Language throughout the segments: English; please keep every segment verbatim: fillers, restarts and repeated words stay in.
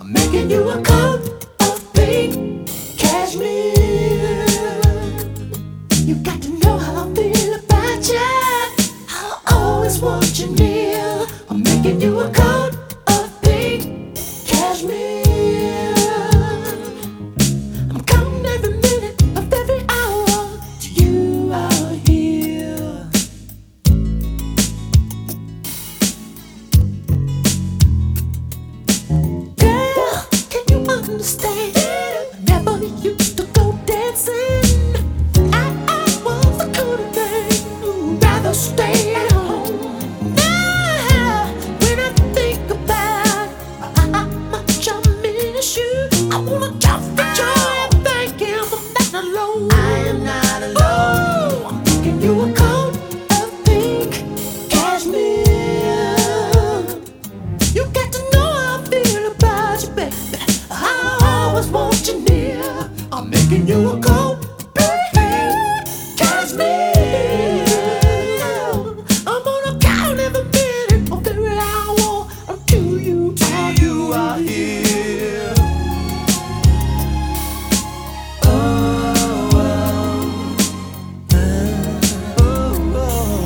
making you a coat of pink cashmere. You got to know how I feel about you. I always want you near. I'm making you a coat of pink cashmere. I'm counting every minute of every hour till you are here. Girl, can you understand? I never used to go dancing. I, I was the kind of man who'd rather stay at home. Now, when I think about how much I miss you, I wanna jump for joy and thank him for that alone. I am not alone. Ooh, I'm making you a coat of pink cashmere. You got to know how I feel about you, baby. I always want you near. I'm making you a coat of pink cashmere. I'm gonna count every minute of every hour until you, till you are here. Oh, oh, oh, oh.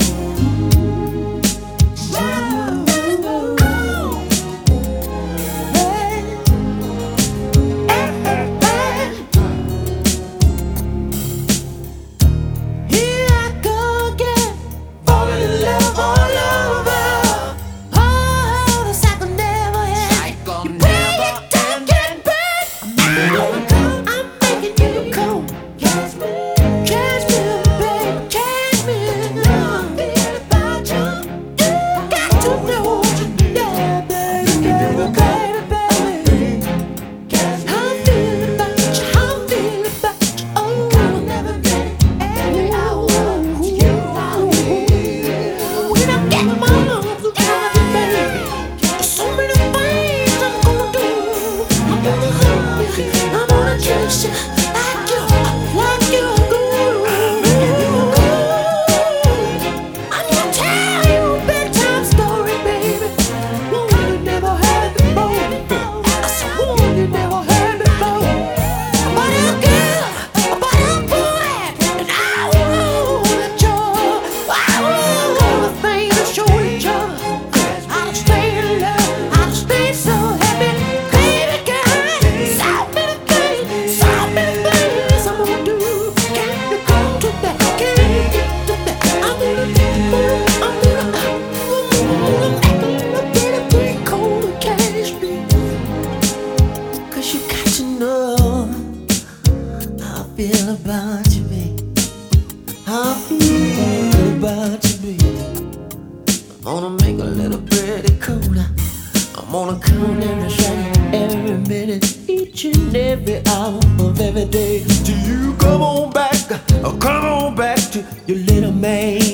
Here I go again, falling in love all over. Oh, the cycle never ends. You pay it, take it back. I'm making you a coat, cashmere, cashmere, baby, cashmere. I feel about you. You got to know, yeah, baby, baby, baby, baby. I feel about you, I feel about you. Oh, I'll never get it. Every hour till you are here. When I get my arms around you, baby, there's so many things I'm gonna do. I'm gonna hug you, I'm gonna kiss you, like you, like you do. I'm gonna tell you a bedtime story, baby, one you never heard before. I swore you never heard before. About a girl, about a boy, and I want joy. I want things to show each other. I'll stay in love, I'll stay so happy. Baby girl, so many things, so many things I'm gonna do. Can you go to that? Can you get to that? I'm gonna do, I'm gonna, I'm gonna get a big coat of cashmere. 'Cause you got to know how I feel about you, baby. How I feel about you, baby. I'm gonna make a little pretty coat. I'm gonna count every second, every minute, each and every hour of every day. Till you come on back, oh, come on back to your little man.